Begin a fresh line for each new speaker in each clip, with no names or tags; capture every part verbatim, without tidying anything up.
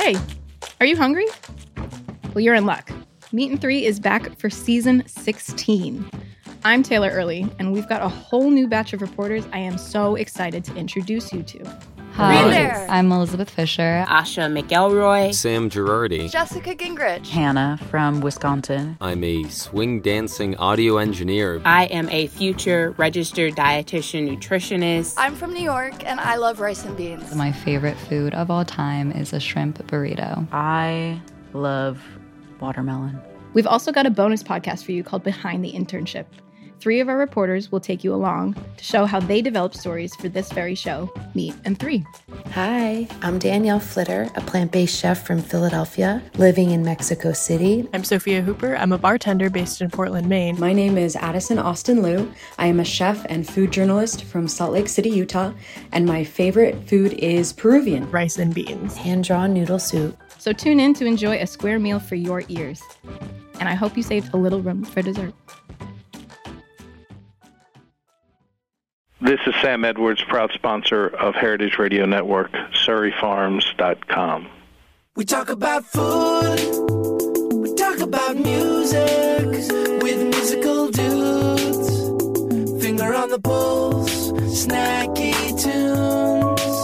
Hey, are you hungry? Well, you're in luck. Meat and Three is back for season sixteen. I'm Taylor Early, and we've got a whole new batch of reporters I am so excited to introduce you to.
Hi, there. I'm Elizabeth Fisher.
Asha McElroy.
Sam Girardi.
Jessica Gingrich.
Hannah from Wisconsin.
I'm a swing dancing audio engineer.
I am a future registered dietitian nutritionist.
I'm from New York, and I love rice and beans.
My favorite food of all time is a shrimp burrito.
I love watermelon.
We've also got a bonus podcast for you called Behind the Internship. Three of our reporters will take you along to show how they developed stories for this very show, Meat and Three.
Hi, I'm Danielle Flitter, a plant-based chef from Philadelphia, living in Mexico City.
I'm Sophia Hooper. I'm a bartender based in Portland, Maine.
My name is Addison Austin Liu. I am a chef and food journalist from Salt Lake City, Utah, and my favorite food is Peruvian.
Rice and beans.
Hand-drawn noodle soup.
So tune in to enjoy a square meal for your ears. And I hope you saved a little room for dessert.
This is Sam Edwards, proud sponsor of Heritage Radio Network, Surrey Farms dot com.
We talk about food, we talk about music, with musical dudes, finger on the pulse, snacky tunes.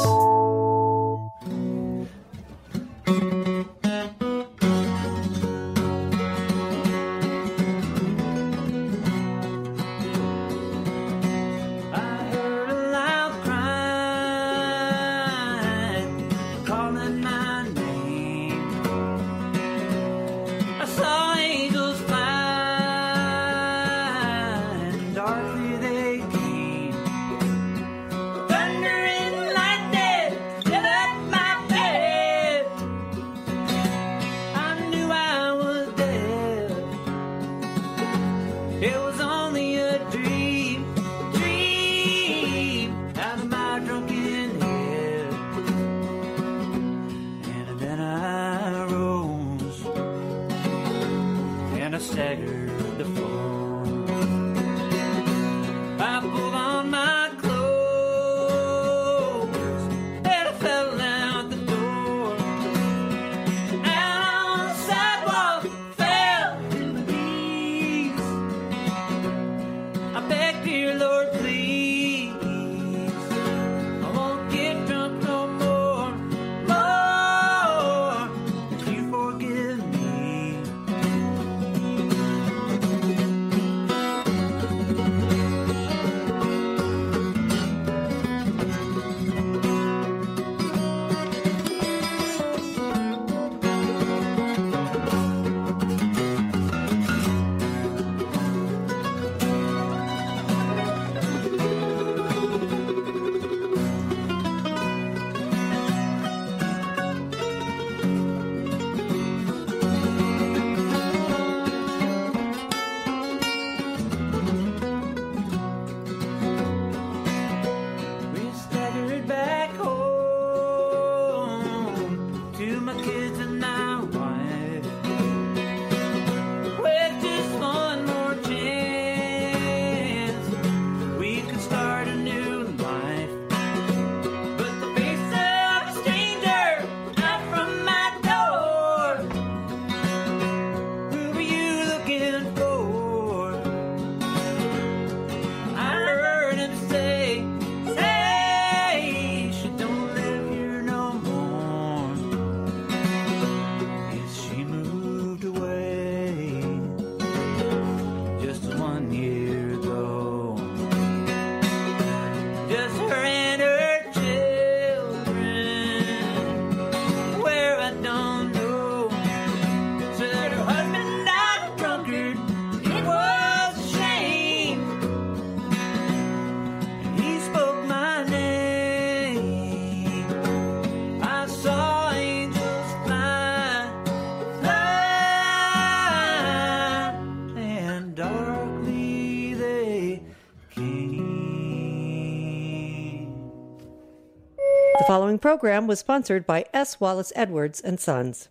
The following program was sponsored by S. Wallace Edwards and Sons.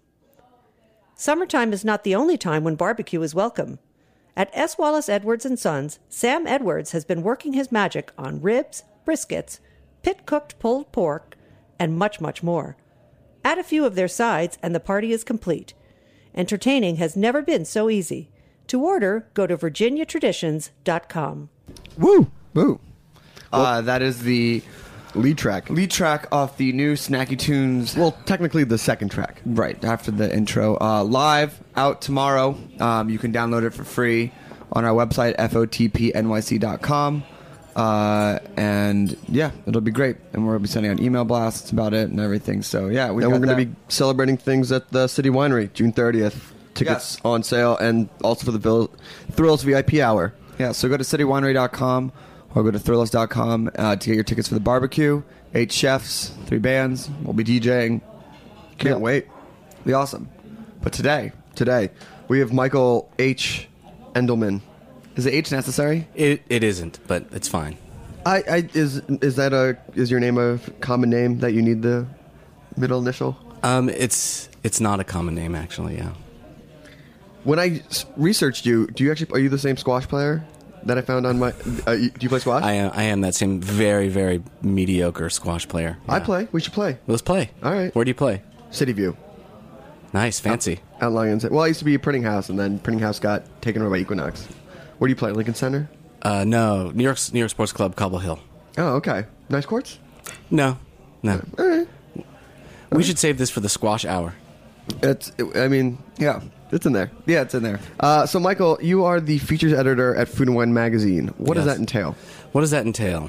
Summertime is not the only time when barbecue is welcome. At S. Wallace Edwards and Sons, Sam Edwards has been working his magic on ribs, briskets, pit-cooked pulled pork, and much, much more. Add a few of their sides, and the party is complete. Entertaining has never been so easy. To order, go to virginia traditions dot com.
Woo! Woo! Uh, that is the
lead track.
Lead track off the new Snacky Tunes.
Well, technically the second track.
Right, after the intro. Uh, live, out tomorrow. Um, you can download it for free on our website, F O T P N Y C dot com. Uh, and yeah, it'll be great. And we'll be sending out email blasts about it and everything. So yeah, we
and
got
we're going to
that.
be celebrating things at the City Winery, June thirtieth. Tickets
Yes.
on sale, and also for the Vil- Thrills V I P hour.
Yeah, so go to city winery dot com or go to thrillers dot com uh, to get your tickets for the barbecue. Eight chefs, three bands. We'll be DJing.
Can't
Yeah.
wait.
Be awesome. But today,
Today, we have Michael H. Endelman.
is the H necessary?
It it isn't, but it's fine.
I, I is is that a is your name a common name that you need the middle initial?
Um, it's it's not a common name, actually. Yeah.
When I s- researched you, do you actually are you the same squash player that I found on my? Uh, you, do you play squash?
I am. I am that same very very mediocre squash player.
I
Yeah.
play. We should play.
Let's play.
All right.
Where do you play?
City View.
Nice, fancy.
Out Lions. Well, I used to be a printing house, and then printing house got taken over by Equinox. Where do you play? Lincoln Center?
Uh, no, New York New York Sports Club, Cobble Hill.
Oh, okay. Nice courts?
No, no.
All right.
We should save this for the squash hour.
It's. I mean,
Yeah.
it's in there.
Yeah, it's in there.
Uh, so, Michael, you are the features editor at Food and Wine Magazine. What does
Yes.
that entail?
What does that entail?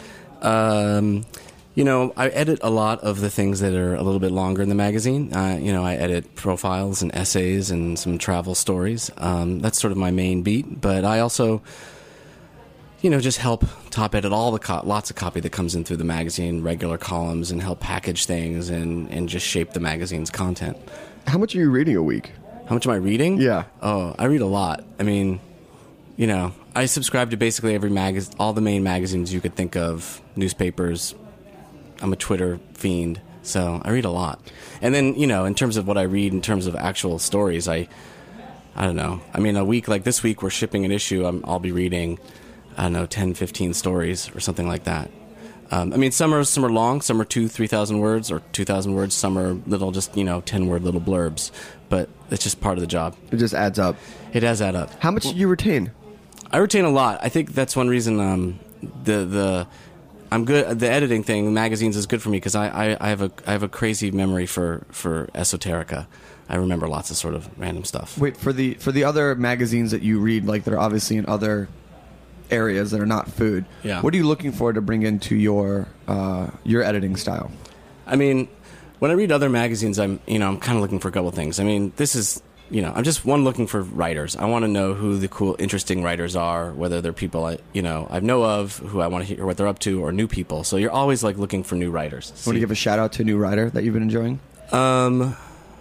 Um, you know, I edit a lot of the things that are a little bit longer in the magazine. Uh, you know, I edit profiles and essays and some travel stories. Um, that's sort of my main beat. But I also, you know, just help top edit all the co- lots of copy that comes in through the magazine, regular columns, and help package things and, and just shape the magazine's content.
How much are you reading a week?
How much am I reading?
Yeah.
Oh, I read a lot. I mean, you know, I subscribe to basically every magazine, all the main magazines you could think of, newspapers. I'm a Twitter fiend, so I read a lot. And then, you know, in terms of what I read, in terms of actual stories, I, I don't know. I mean, a week like this week, we're shipping an issue. I'm, I'll be reading, I don't know, ten, fifteen stories or something like that. Um, I mean, some are some are long, some are two, three thousand words or two thousand words. Some are little, just you know, ten word little blurbs. But it's just part of the job.
It just adds up.
It does add up.
How much do you retain?
I retain a lot. I think that's one reason. Um, the the I'm good. The editing thing, magazines, is good for me because I, I, I have a I have a crazy memory for for esoterica. I remember lots of sort of random stuff.
Wait, for the for the other magazines that you read, like that are obviously in other areas that are not food.
Yeah.
What are you looking for to bring into your uh, your editing style?
I mean, when I read other magazines, I'm you know I'm kind of looking for a couple things. I mean, this is you know I'm just one looking for writers. I want to know who the cool, interesting writers are, whether they're people I you know I know of, who I want to hear what they're up to, or new people. So you're always like looking for new writers.
Want to give a shout out to a new writer that you've been enjoying?
Um.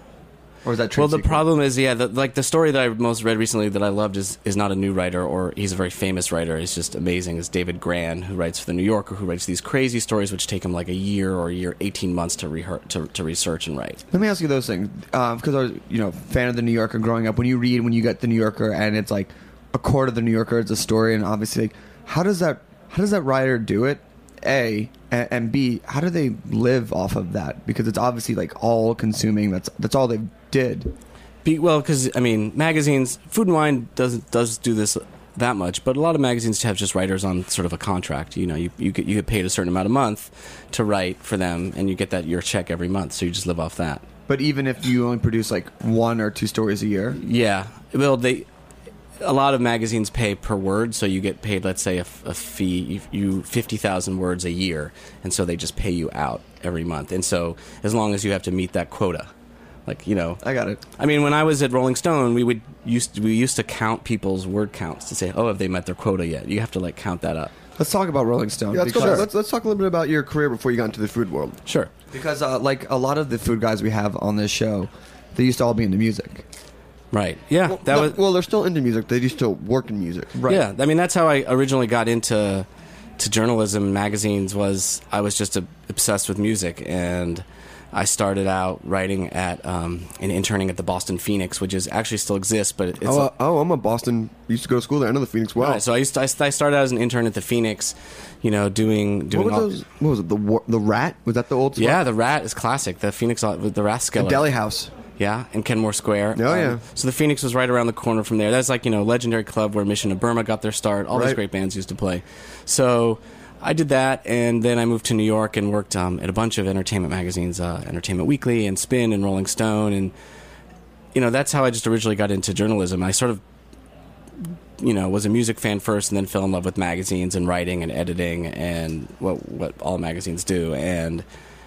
Or is that trade
well? The
secret?
problem is, yeah, the, like the story that I most read recently that I loved is is not a new writer, or he's a very famous writer. He's just amazing. Is David Grann, who writes for the New Yorker, who writes these crazy stories which take him like a year or a year, eighteen months to rehear- to, to research and write.
Let me ask you those things because I was, you know, fan of the New Yorker growing up. When you read, when you get the New Yorker, and it's like a quarter of the New Yorker is a story, and obviously, like, how does that how does that writer do it? A and, and B, how do they live off of that? Because it's obviously like all consuming. That's that's all they did.
Be, well, because I mean, magazines, Food and Wine doesn't does do this that much, but a lot of magazines have just writers on sort of a contract. You know, you you get you get paid a certain amount a month to write for them, and you get that your check every month, so you just live off that.
But even if you only produce like one or two stories a year,
yeah, well, they a lot of magazines pay per word, so you get paid, let's say, a, a fee, you fifty thousand words a year, and so they just pay you out every month, and so as long as you have to meet that quota. Like, you know,
I got it.
I mean, when I was at Rolling Stone, we would used to, we used to count people's word counts to say, oh, have they met their quota yet? You have to like count that up.
Let's talk about Rolling Stone.
Yeah, let's, go,
because-
let's let's talk a little bit about your career before you got into the food world.
Sure.
Because uh, like a lot of the food guys we have on this show, they used to all be into music.
Right. Yeah.
Well,
that
no,
was.
well, they're still into music. They used to work in music.
Right.
Yeah. I mean, that's how I originally got into to journalism, magazines. Was I was just a, obsessed with music, and I started out writing at um, and interning at the Boston Phoenix, which is actually still exists, but it's
oh, uh, oh, I'm a Boston. Used to go to school there. I know the Phoenix well.
Right, so I used to, I, I started out as an intern at the Phoenix, you know, doing doing
what,
all.
those, what was it? The war, the Rat? Was that the old? Spot?
Yeah, the Rat is classic. The Phoenix, the Rathskeller.
The Deli House.
Yeah, in Kenmore Square.
Oh,
um,
yeah.
So the Phoenix was right around the corner from there. That's like, you know, legendary club where Mission of Burma got their start. All
right.
those great bands used to play. So I did that, and then I moved to New York and worked um, at a bunch of entertainment magazines, uh, Entertainment Weekly and Spin and Rolling Stone. And, you know, that's how I just originally got into journalism. I sort of, you know, was a music fan first and then fell in love with magazines and writing and editing and what what all magazines do. And...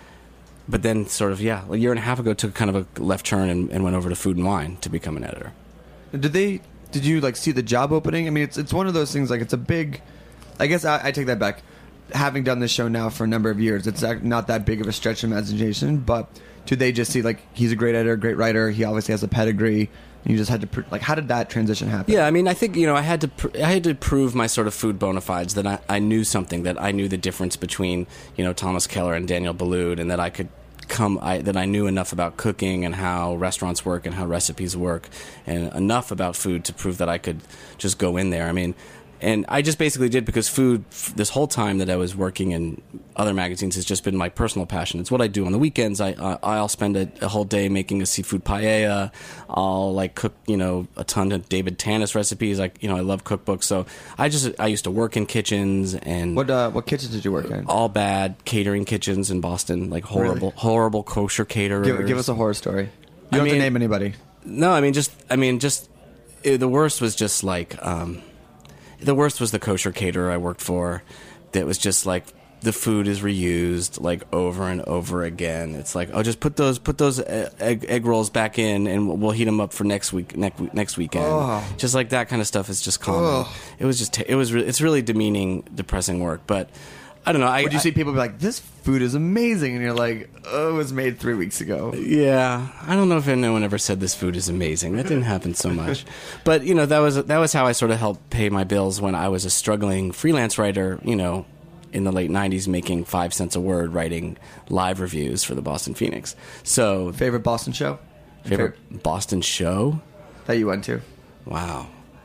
But then sort of, yeah, a year and a half ago, took kind of a left turn and, and went over to Food and Wine to become an editor.
Did they, did you like see the job opening? I mean, it's it's one of those things, like it's a big, I guess I, I take that back. Having done this show now for a number of years, it's not that big of a stretch of imagination, but do they just see like, he's a great editor, great writer, he obviously has a pedigree, and you just had to, pr- like, how did that transition happen?
Yeah, I mean, I think, you know, I had to pr- I had to prove my sort of food bona fides, that I, I knew something, that I knew the difference between, you know, Thomas Keller and Daniel Boulud, and that I could come I, that I knew enough about cooking and how restaurants work and how recipes work, and enough about food to prove that I could just go in there. I mean, and I just basically did, because food, f- this whole time that I was working in other magazines, has just been my personal passion. It's what I do on the weekends. I, uh, I'll spend a, a whole day making a seafood paella. I'll like cook, you know, a ton of David Tanis recipes. Like, you know, I love cookbooks. So I just, I used to work in kitchens. And
What uh, what kitchens did you work in?
All bad catering kitchens in Boston, like horrible,
Really?
horrible kosher caterers.
Give, give us a horror story. You
I
don't have
mean-
to name anybody.
No, I mean, just, I mean, just, it, the worst was just like, um, the worst was the kosher caterer I worked for, that was just like, the food is reused like over and over again. It's like, oh, just put those put those egg, egg rolls back in, and we'll heat them up for next week next next weekend.
Oh.
Just like that kind of stuff is just common.
Oh.
It was just it was re- it's really demeaning, depressing work. But I don't know. I,
Would you
I,
see people be like, this food is amazing, and you're like, oh, it was made three weeks ago?
Yeah, I don't know if anyone ever said this food is amazing. That didn't happen so much. But you know, that was that was how I sort of helped pay my bills when I was a struggling freelance writer. You know, in the late nineties, making five cents a word, writing live reviews for the Boston Phoenix. So,
favorite Boston show?
Favorite, favorite Boston show
that you went to?
Wow.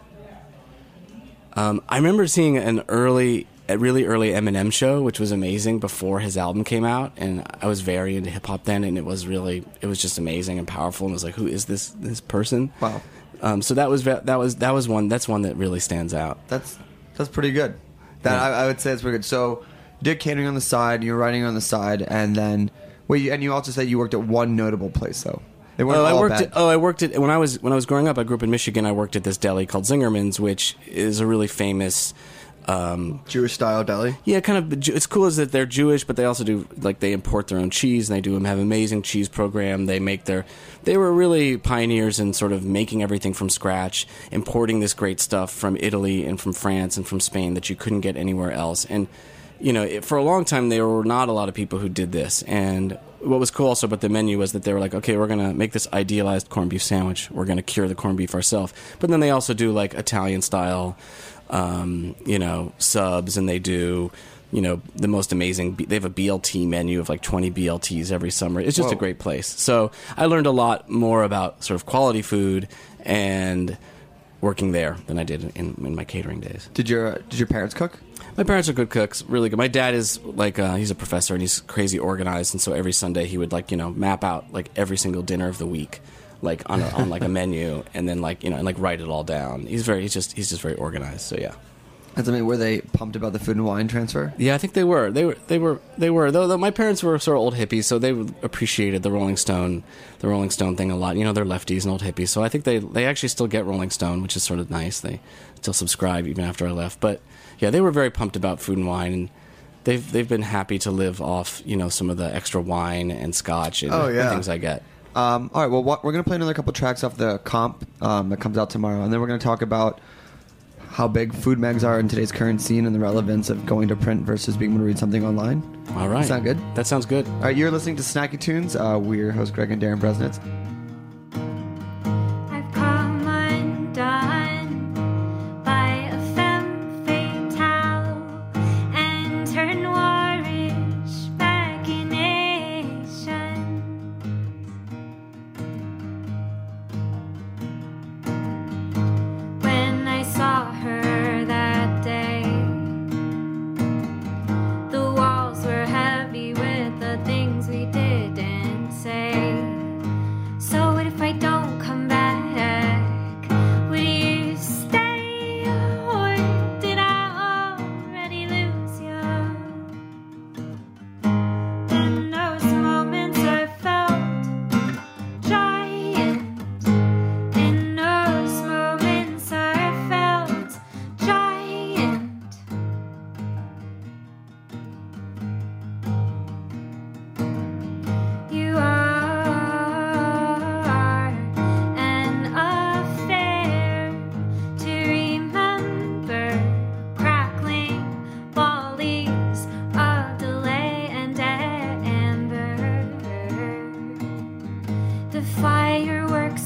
Um, I remember seeing an early, a really early Eminem show, which was amazing before his album came out, and I was very into hip hop then, and it was really, it was just amazing and powerful. And I was like, who is this this person?
Wow.
Um, so that was that was that was one that's one that really stands out.
That's that's pretty good. That
Yeah.
I, I would say it's pretty good. So, you did catering on the side, you were writing on the side, and then wait, you- and you also said you worked at one notable place though. They weren't
Oh, I
all
worked.
bad.
At, oh, I worked at when I was when I was growing up. I grew up in Michigan. I worked at this deli called Zingerman's, which is a really famous um,
Jewish style deli.
Yeah, kind of. It's cool is that they're Jewish, but they also do like they import their own cheese, and they do have an amazing cheese program. They make their. They were really pioneers in sort of making everything from scratch, importing this great stuff from Italy and from France and from Spain that you couldn't get anywhere else. And you know, it, for a long time, there were not a lot of people who did this. And what was cool also about the menu was that they were like, okay, we're going to make this idealized corned beef sandwich. We're going to cure the corned beef ourselves. But then they also do like Italian style, um, you know, subs, and they do, you know, the most amazing. They have a B L T menu of like twenty B L Ts every summer. It's just
Whoa.
a great place. So I learned a lot more about sort of quality food and working there than I did in, in my catering days.
Did your Did your parents cook?
My parents are good cooks, really good. My dad is like uh, he's a professor and he's crazy organized, and so every Sunday he would like you know map out like every single dinner of the week, like on a, on like a menu, and then like you know and like write it all down. He's very he's just he's just very organized. So yeah.
That's, I mean, were they pumped about the Food and Wine transfer?
Yeah, I think they were. They were. They were. They were. Though, though my parents were sort of old hippies, so they appreciated the Rolling Stone, the Rolling Stone thing a lot. You know, they're lefties and old hippies, so I think they they actually still get Rolling Stone, which is sort of nice. They still subscribe even after I left. But yeah, they were very pumped about Food and Wine, and they've they've been happy to live off you know some of the extra wine and scotch and,
Oh, yeah.
and things I get.
Um, all right, well, what, we're going to play another couple tracks off the comp um, that comes out tomorrow, and then we're going to talk about how big food mags are in today's current scene and the relevance of going to print versus being able to read something online.
All right.
Sound good?
That sounds good.
All right, you're listening to Snacky Tunes. Uh, we're your hosts, Greg and Darren Bresnitz.
I've come undone by a femme fatale and her Noirish machination.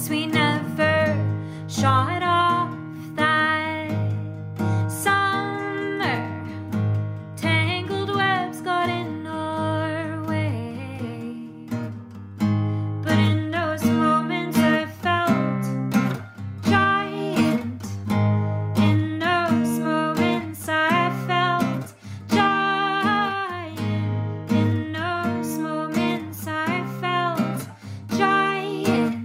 guess we never shot off that summer. Tangled webs got in our way. But in those moments I felt giant. In those moments I felt giant. In those moments I felt giant.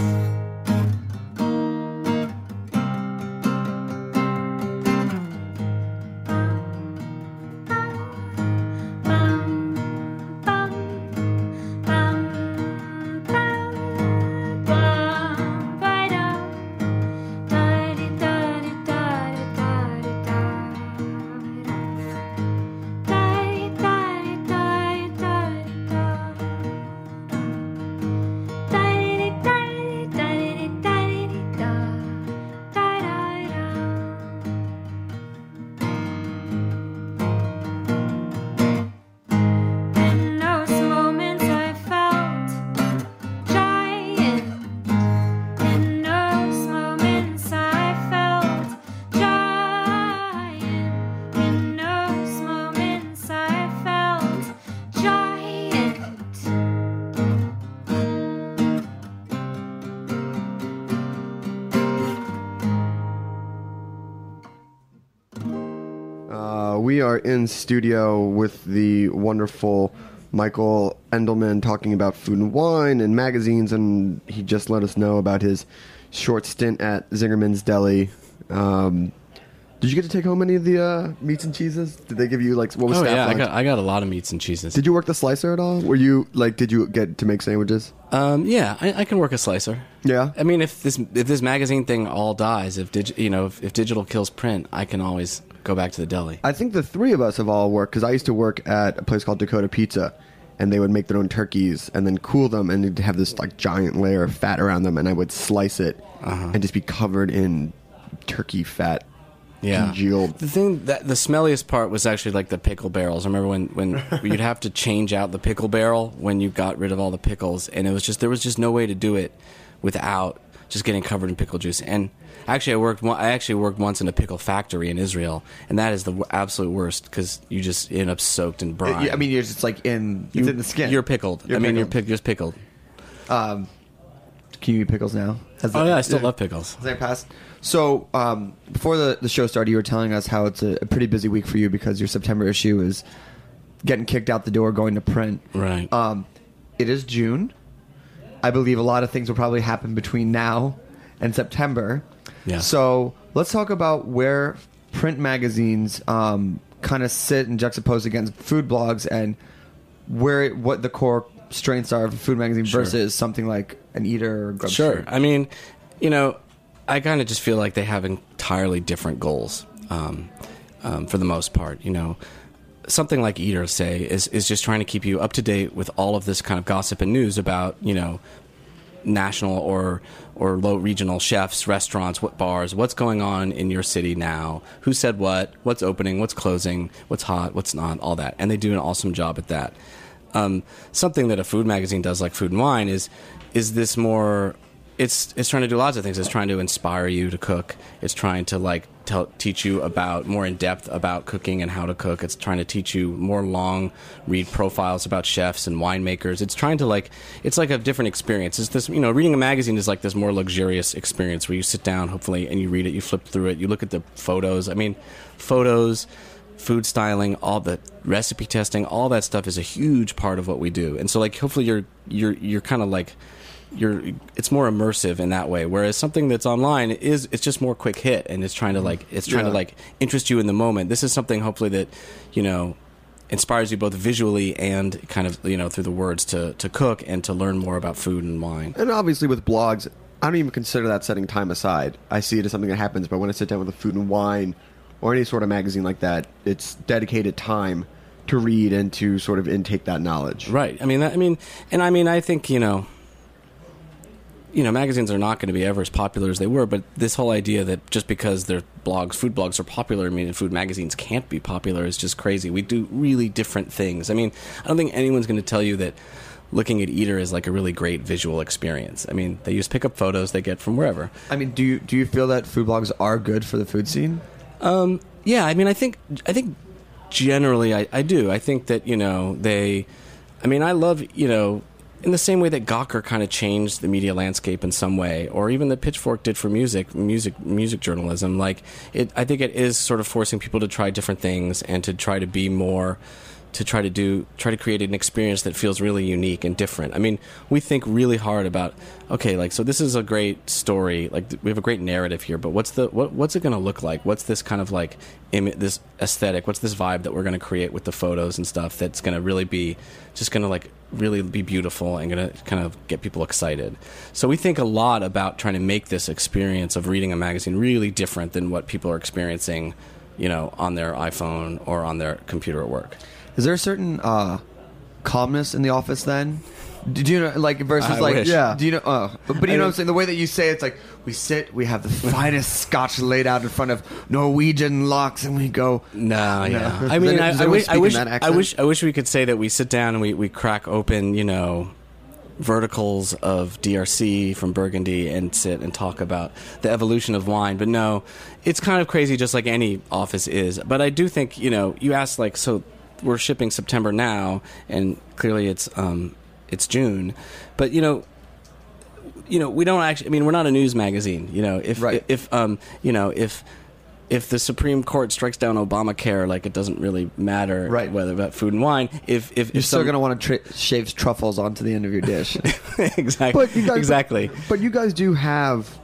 In those moments I felt giant. In those moments I felt giant. In those moments I felt giant.
Uh, we are in studio with the wonderful Michael Endelman talking about food and wine and magazines, and he just let us know about his short stint at Zingerman's Deli. Um, did you get to take home any of the uh, meats and cheeses? Did they give you, like, what was
Oh
staff
yeah, I
lunch?
got I got a lot of meats and cheeses.
Did you work the slicer at all? Were you, like, did you get to make sandwiches?
Um, yeah, I, I can work a slicer.
Yeah.
I mean, if this if this magazine thing all dies, if dig, you know, if, if digital kills print, I can always go back to the deli.
I think the three of us have all worked, because I used to work at a place called Dakota Pizza, and they would make their own turkeys and then cool them, and they'd have this, like, giant layer of fat around them, and I would slice it
Uh-huh.
and just be covered in turkey fat.
Yeah.
Congealed.
The thing that the smelliest part was actually like the pickle barrels. I remember when, when you'd have to change out the pickle barrel when you got rid of all the pickles, and it was just there was just no way to do it without just getting covered in pickle juice. And actually, I worked one- I actually worked once in a pickle factory in Israel, and that is the w- absolute worst because you just end up soaked in brine.
I mean, you're just like in it's
You-
in the skin.
You're pickled.
You're
I mean, you're
pickled.
pick, just pickled.
Um, can you eat pickles now? Has
Oh
that-
yeah, I still
yeah.
love pickles.
Has that passed? So, um, before the, the show started, you were telling us how it's a, a pretty busy week for you because your September issue is getting kicked out the door, going to print.
Right.
Um, it is June. I believe a lot of things will probably happen between now and September.
Yeah.
So, let's talk about where print magazines um, kind of sit and juxtapose against food blogs, and where what the core strengths are of a food magazine
Sure.
versus something like an Eater or Grub
Sure.
Street.
I mean, you know, I kind of just feel like they have entirely different goals um, um, for the most part. You know, something like Eater, say, is, is just trying to keep you up to date with all of this kind of gossip and news about, you know, national or or low regional chefs, restaurants, what bars, what's going on in your city now, who said what, what's opening, what's closing, what's hot, what's not, all that. And they do an awesome job at that. Um, something that a food magazine does, like Food and Wine, is is this more. It's it's trying to do lots of things. It's trying to inspire you to cook. It's trying to like tell, teach you about more in depth about cooking and how to cook. It's trying to teach you more long read profiles about chefs and winemakers. It's trying to like it's like a different experience. It's this, you know, reading a magazine is like this more luxurious experience where you sit down hopefully and you read it, you flip through it, you look at the photos. I mean, photos, food styling, all the recipe testing, all that stuff is a huge part of what we do. And so like hopefully you're you're you're kind of like you're it's more immersive in that way, whereas something that's online is it's just more quick hit, and it's trying to like it's trying
Yeah.
to like interest you in the moment. This is something hopefully that, you know, inspires you both visually and kind of, you know, through the words to to cook and to learn more about food and wine.
And obviously with blogs, I don't even consider that setting time aside. I see it as something that happens, but when I sit down with a Food and Wine or any sort of magazine like that, it's dedicated time to read and to sort of intake that knowledge.
Right. I mean, that, I mean, and I mean, I think, you know, you know, magazines are not going to be ever as popular as they were, but this whole idea that just because their blogs, food blogs are popular, I mean, food magazines can't be popular is just crazy. We do really different things. I mean, I don't think anyone's going to tell you that looking at Eater as like a really great visual experience. I mean, they use pickup photos they get from wherever.
I mean, do you do you feel that food blogs are good for the food scene?
Um, yeah, I mean, I think I think generally I, I do. I think that, you know, they, I mean, I love, you know, in the same way that Gawker kind of changed the media landscape in some way, or even that Pitchfork did for music, music, music journalism. Like, it, I think it is sort of forcing people to try different things and to try to be more, to try to do, try to create an experience that feels really unique and different. I mean, we think really hard about, okay, like, so this is a great story, like, we have a great narrative here, but what's the, what, what's it going to look like? What's this kind of like, Im- this aesthetic? What's this vibe that we're going to create with the photos and stuff that's going to really be, just going to like, really be beautiful and going to kind of get people excited. So we think a lot about trying to make this experience of reading a magazine really different than what people are experiencing, you know, on their iPhone or on their computer at work.
Is there a certain uh, calmness in the office then? Did you know, like, versus
I
like,
wish.
yeah. Do you know? Uh, but you
I
know what I'm
don't-
saying? The way that you say it, it's like we sit, we have the finest scotch laid out in front of Norwegian locks, and we go.
No, yeah.
No.
I mean,
Does
I, I
anyone
wish,
speak
I
in
wish,
that
I
accent?
wish, I wish we could say that we sit down and we, we crack open, you know, verticals of D R C from Burgundy and sit and talk about the evolution of wine. But no, it's kind of crazy, just like any office is. But I do think, you know, you asked, like, so we're shipping September now, and clearly it's um, it's June. But, you know, you know, we don't actually. I mean, we're not a news magazine. You know, if
Right.
if um, you know, if if the Supreme Court strikes down Obamacare, like, it doesn't really matter,
Right.
whether about food and wine. If if
You're
if
still
some-
going to want to tra- shave truffles onto the end of your dish.
exactly,
But you guys,
exactly.
But, but you guys do have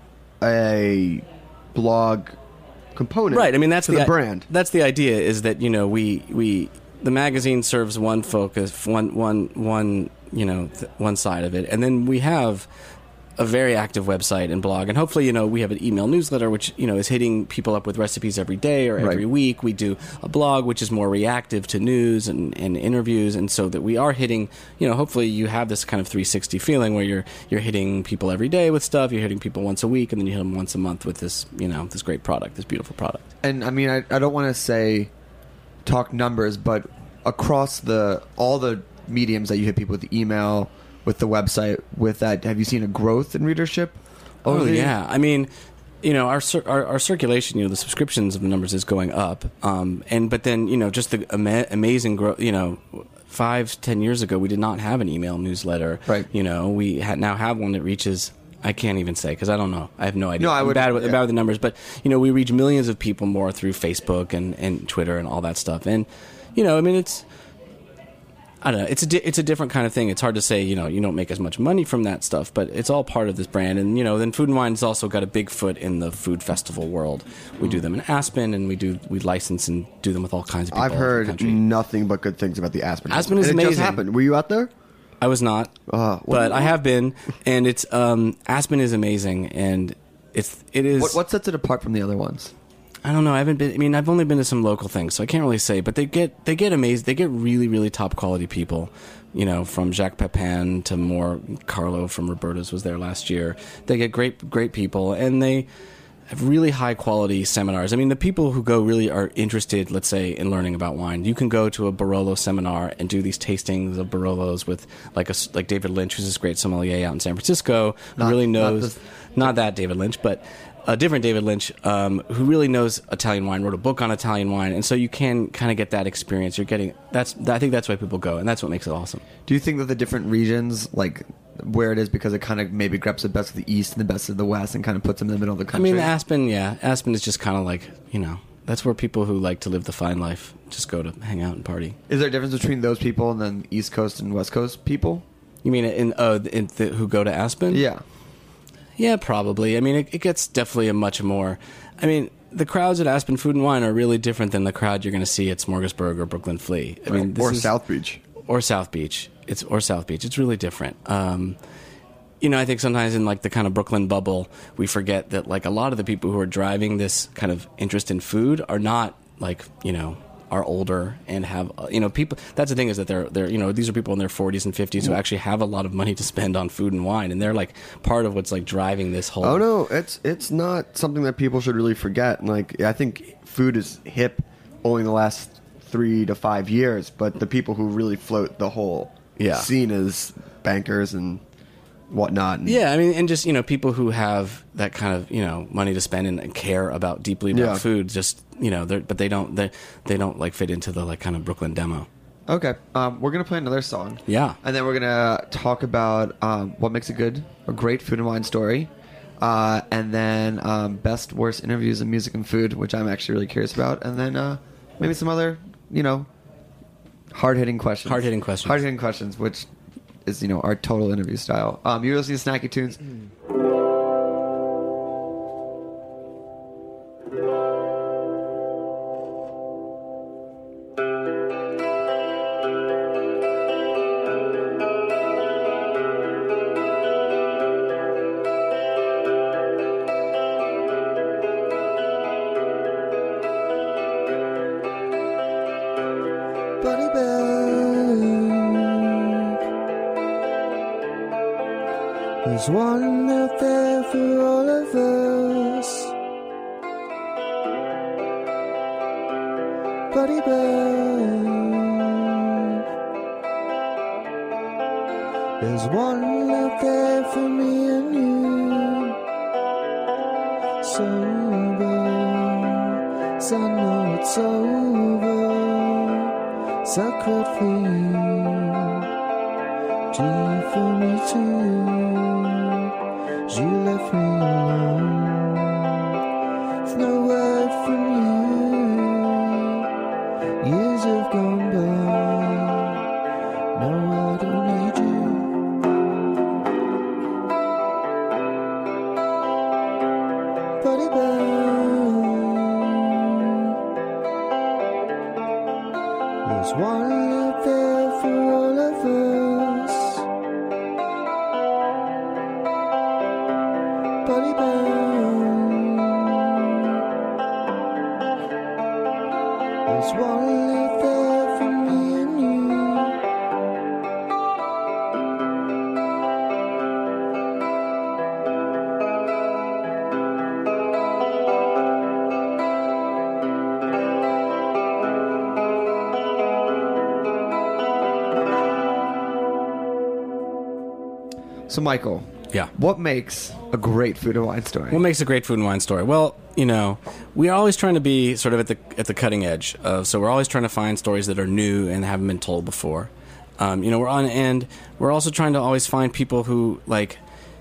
a blog component,
Right. I mean, that's
to
the,
the brand.
That's the idea. Is that, you know, we we the magazine serves one focus, one one one you know th- one side of it, and then we have a very active website and blog, and hopefully, you know, we have an email newsletter which, you know, is hitting people up with recipes every day or every
Right.
week. We do a blog which is more reactive to news and, and interviews, and so that we are hitting, you know, hopefully you have this kind of three sixty feeling where you're you're hitting people every day with stuff, you're hitting people once a week, and then you hit them once a month with this, you know, this great product, this beautiful product.
And I mean, I, I don't want to say talk numbers, but across the all the mediums that you hit people with the email, with the website, with that, have you seen a growth in readership?
Oh,
over the-
yeah. I mean, you know, our, cir- our our circulation, you know, the subscriptions of the numbers is going up, um, and but then, you know, just the ama- amazing growth. You know, five ten years ago, we did not have an email newsletter.
Right.
You know, we ha- now have one that reaches. I can't even say because I don't know. I have no idea.
No, I
I'm
would-
bad with,
yeah.
bad with the numbers, but you know, we reach millions of people more through Facebook and, and Twitter and all that stuff. And you know, I mean, it's. I don't know. It's a di- it's a different kind of thing. It's hard to say, you know, you don't make as much money from that stuff, but it's all part of this brand. And you know, then Food and Wine's also got a big foot in the food festival world. We do them in Aspen, and we do we license and do them with all kinds of people.
I've
all over the
heard
country.
nothing but good things about the Aspen.
Aspen is
and it just
amazing.
happened. Were you out there?
I was not,
Uh, what-
but I have been, and it's um, Aspen is amazing, and it's it is.
What, what sets it apart from the other ones?
I don't know. I haven't been. I mean, I've only been to some local things, so I can't really say. But they get they get amazed. They get really really top quality people. You know, from Jacques Pepin to more Carlo from Roberta's was there last year. They get great great people, and they have really high quality seminars. I mean, the people who go really are interested, let's say, in learning about wine. You can go to a Barolo seminar and do these tastings of Barolos with like a s- like David Lynch, who's this great sommelier out in San Francisco, who
Not-
really
not
knows
the-
not that David Lynch, but a different David Lynch, um, who really knows Italian wine, wrote a book on Italian wine, and so you can kind of get that experience. You're getting that's. I think that's why people go, and that's what makes it awesome.
Do you think that the different regions, like where it is, because it kind of maybe grabs the best of the East and the best of the West and kind of puts them in the middle of the
I
country?
mean, Aspen, yeah, Aspen is just kind of like, you know, that's where people who like to live the fine life just go to hang out and party.
Is there a difference between those people and then East Coast and West Coast people?
You mean in oh, in the, who go to Aspen?
Yeah.
Yeah, probably. I mean, it, it gets definitely a much more. I mean, the crowds at Aspen Food and Wine are really different than the crowd you're going to see at Smorgasburg or Brooklyn Flea. I mean, this
or
is-
South Beach.
or South Beach. It's or South Beach. It's really different. Um, you know, I think sometimes in like the kind of Brooklyn bubble, we forget that like a lot of the people who are driving this kind of interest in food are not like, you know, are older and have, uh, you know, people. That's the thing, is that they're they're you know, these are people in their forties and fifties who actually have a lot of money to spend on food and wine, and they're like part of what's like driving this whole.
Oh no, it's it's not something that people should really forget. Like, I think food is hip only in the last three to five years, but the people who really float the whole
Yeah.
seen as bankers and whatnot. And
Yeah, I mean, and just, you know, people who have that kind of, you know, money to spend and care about deeply about
Yeah.
food, just, you know, they're, but they don't, they, they don't like fit into the like kind of Brooklyn demo.
Okay, um, we're gonna play another song.
Yeah.
And then we're gonna talk about um, what makes a good, a great food and wine story, uh, and then um, best, worst interviews in music and food, which I'm actually really curious about, and then uh, maybe some other, you know, hard hitting questions.
Hard hitting questions.
Hard hitting questions, which is, you know, our total interview style. Um, you're listening to Snacky Tunes.
Buddy bag. There's one out there for all of us. Buddy bag. There's one out there for me and you. Sober, so I know it's over. Sacred for you, G for me too. You left me alone. There's no word from you. Years have gone by. No, I don't need you. Buddy bag. There's one out there for all of us. Buddy bag. There's one out there for me and you.
So, Michael.
Yeah.
What makes a great food and wine story?
What makes a great food and wine story? Well, you know, we are always trying to be sort of at the at the cutting edge. Of, so we're always trying to find stories that are new and haven't been told before. Um, you know, we're on and we're also trying to always find people who like,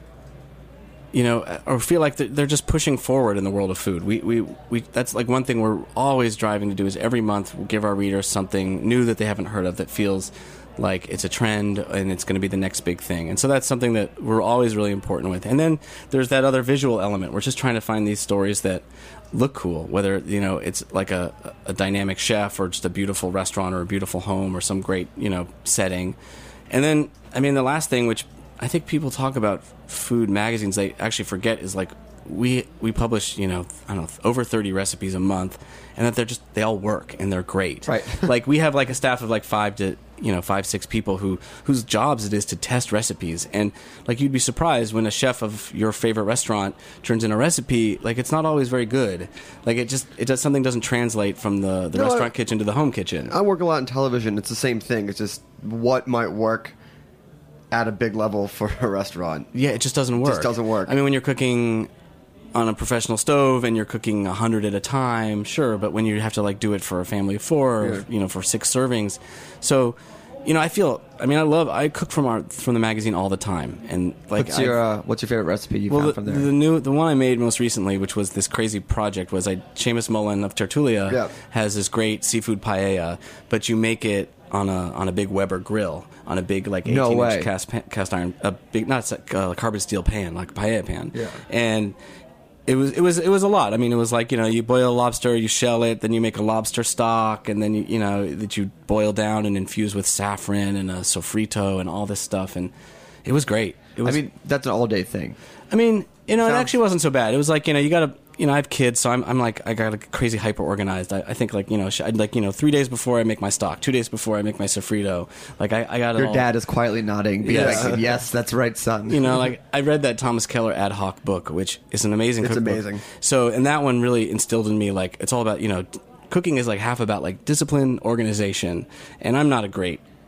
you know, or feel like they're, they're just pushing forward in the world of food. We, we we that's like one thing we're always driving to do is every month we'll give our readers something new that they haven't heard of that feels like it's a trend and it's going to be the next big thing. And so that's something that we're always really important with. And then there's that other visual element. We're just trying to find these stories that look cool, whether, you know, it's like a, a dynamic chef or just a beautiful restaurant or a beautiful home or some great, you know, setting. And then, I mean, the last thing, which I think people talk about food magazines, they actually forget is like, we we publish, you know, I don't know, over thirty recipes a month, and that they're just, they all work and they're great.
Right.
Like we have like a staff of like five to, you know, five, six people who whose jobs it is to test recipes. And like you'd be surprised when a chef of your favorite restaurant turns in a recipe, like it's not always very good. Like it just, it does, something doesn't translate from the, the
No,
restaurant
I-
kitchen to the home kitchen.
I work a lot in television. It's the same thing. It's just what might work at a big level for a restaurant.
Yeah, it just doesn't work.
Just doesn't work.
I mean, when you're cooking on a professional stove and you're cooking a hundred at a time, sure, but when you have to like do it for a family of four, or,
Yeah.
you know, for six servings, so you know, I feel. I mean, I love. I cook from our from the magazine all the time, and like,
what's your
I've-
uh, what's your favorite recipe you
well,
found
the,
from there?
the new the one I made most recently, which was this crazy project, was I Seamus Mullen of Tertulia
Yeah.
has this great seafood paella, but you make it on a on a big Weber grill, on a big like
No
eighteen
way.
inch cast pan, cast iron, a big not uh, carbon steel pan, like a paella pan,
Yeah.
and. It was it was it was a lot. I mean, it was like, you know, you boil a lobster, you shell it, then you make a lobster stock, and then you you know that you boil down and infuse with saffron and a sofrito and all this stuff, and it was great. It was,
I mean, that's an all day thing.
I mean, you know, it
Sounds-
actually wasn't so bad. It was like, you know, you gotta, you know, I have kids, so I'm, I'm like, I got a crazy hyper organized. I, I think like, you know, sh- I'd like, you know, three days before I make my stock, two days before I make my sofrito. Like, I, I got it
Your
all.
dad is quietly nodding, being
Yes.
like, "Yes, that's right, son."
You know, like I read that Thomas Keller ad hoc book, which is an amazing.
It's
cookbook.
amazing.
So, and that one really instilled in me like it's all about, you know, cooking is like half about like discipline, organization, and I'm not a great